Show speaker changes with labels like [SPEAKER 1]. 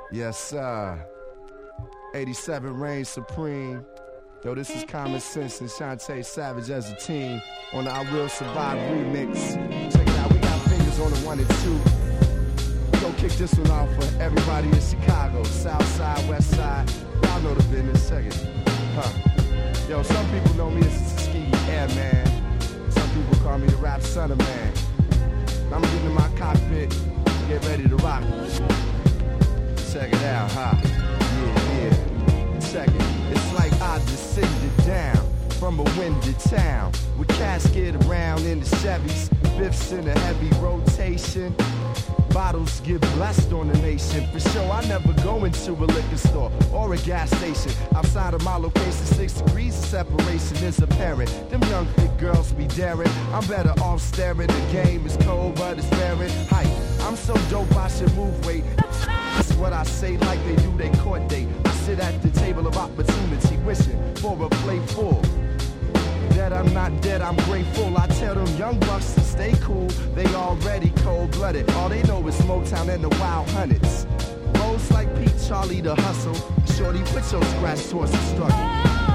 [SPEAKER 1] Yes, sir. 87 reigns supreme. Yo, this is Common Sense and Shantae Savage as a team on the I Will Survive remix. Check it out, we got fingers on the 1 and 2. Go kick this one off for everybody in Chicago, South Side, West Side. Y'all know the business. Check it. Yo, some people know me as the Tuskegee Airman. Some people call me the Rap Son of Man. I'm getting in my cockpit, get ready to rock. Check it out, yeah. Check it. It's like I descended down from a windy town with casket around in the Chevys, Biffs in a heavy rotation. Bottles get blessed on the nation. For sure, I never go into a liquor store or a gas station. Outside of my location, 6 degrees of separation is apparent. Them young fit girls be daring. I'm better off staring. The game is cold, but it's bearing height. I'm so dope, I should move weight. That's what I say like they do they court date. I sit at the table of opportunity, wishing for a plate full. That I'm not dead, I'm grateful. I tell them young bucks to stay cool. They already cold-blooded. All they know is Motown and the Wild Hunnets. Rolls like Pete Charlie the hustle. Shorty, put your scratch towards the struggle.